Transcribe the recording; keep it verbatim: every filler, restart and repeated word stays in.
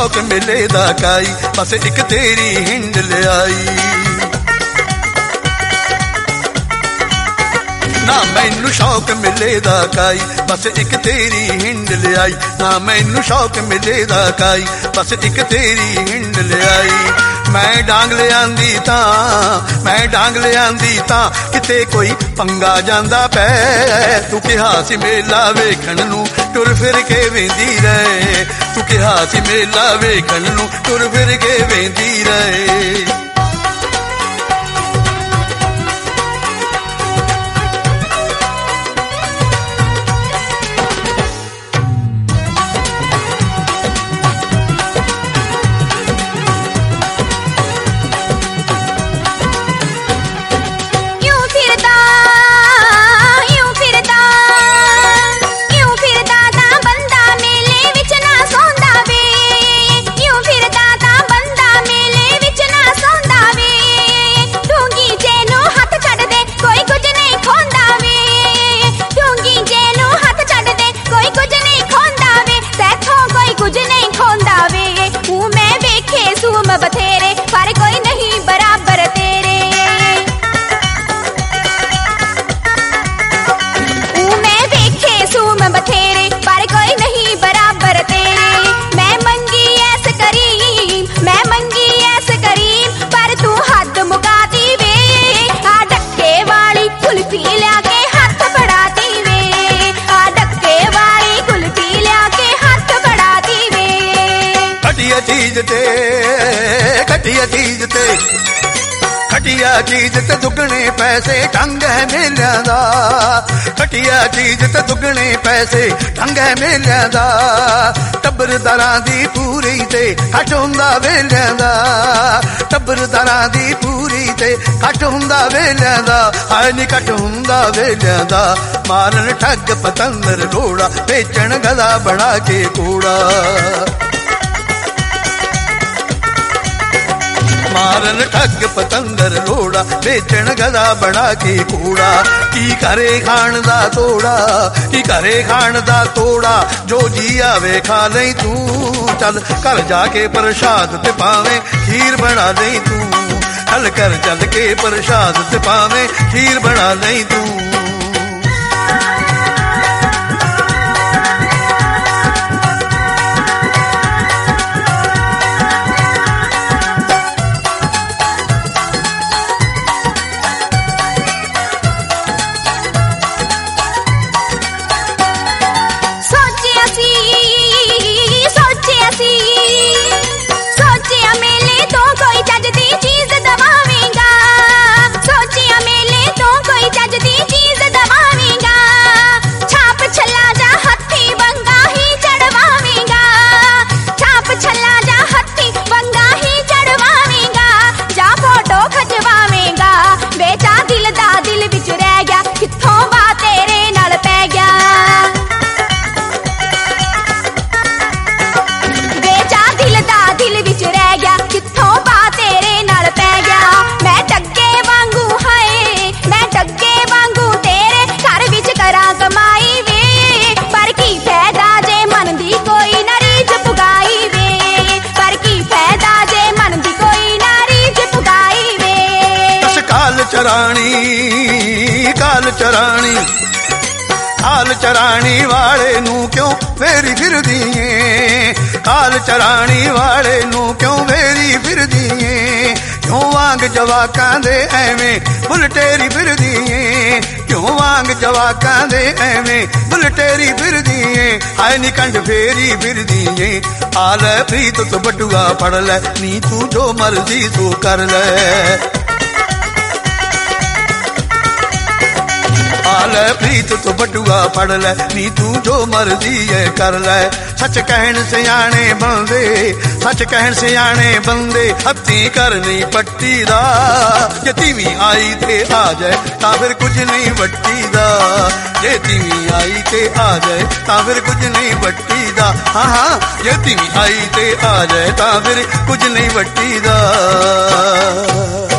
शौक मेले दा काई, बस एक तेरी हिंड लियाई। ना मैनू शौक मिले दा काई, बस एक तेरी हिंड लियाई। ना मैनू शौक मिले दा काई, बस एक तेरी हिंड लियाई। मैं डांग लियांदी तां मैं डांग लियांदी तां किते कोई पंगा जांदा पै। तू किहा सी मेला वेखण नूं टुर फिर के वेंदी रहे, तू किहा सी मेला वेखण नूं टुर फिर के वेंदी रहे। बथेरे पर कोई नहीं बराबर तेरे, मैं देखे सूम बथेरे पर कोई नहीं बराबर तेरे। मैं मंगी ऐस करीम, मैं मंगी ऐस करीम, पर तू हद मुकाती वे। आ डक्के वाली कुल्फी लिया के हाथ बढ़ाती वे, आ डक्के वाली कुल्फी लिया के हाथ बढ़ाती वे। घटिया चीज ते घटिया चीज ते घटिया चीज ते दुगने पैसे ढंग है मेलिया दा। घटिया चीज ते दुगने पैसे ढंग है मेलिया दा। टब्बरदारां दी पूरी ते घट हुंदा वेलिया दा, टब्बरदारां दी पूरी ते घट हुंदा वेलिया दा। हाय नी घट हुंदा वेलिया दा। मारन ठग पतंदर लोड़ा, बेचण गला बना के कूड़ा। मारन ठग पतंदर लोड़ा, बेचण गला बना के कूड़ा। की करे खाण दा तोड़ा, की करे खाण दा तोड़ा, जो जी आवे खा लई तू। चल घर जाके प्रसाद ते पावे खीर बना लई तू। चल कर चल के प्रसाद ते पावे खीर बना लई तू। चरानी काल चरानी काल चरानी वाले नू क्यों फेरी फिरदी ऐ। काल चरानी वाले नू क्यों फेरी फिरदी ऐ। क्यों वांग जवाकां दे एवें बुलटेरी फिरदी ऐ। क्यों वांग जवाकां दे एवें बुलटेरी फिरदी ऐ। हाय नी कंड फेरी फिरदी ऐ। आल प्रीत तू बटुआ पड़ ले, नी तू जो मर्जी तू कर ले। आल प्रीत तू बटुआ पड़ ले, नी तू जो मर्जी है कर ले। सच कहन सियाने बंदे, सच कहन सियाने बंदे, हत्ती करनी पट्टी दा। जे तीवी आई ते आ जाए तां फिर कुछ नहीं वट्टी दा। जे तीवी आई ते आ जाए तां फिर कुछ नहीं वट्टी दा। हाँ हाँ जे तीवी आई ते आ जाए तां फिर कुछ नहीं वट्टी दा।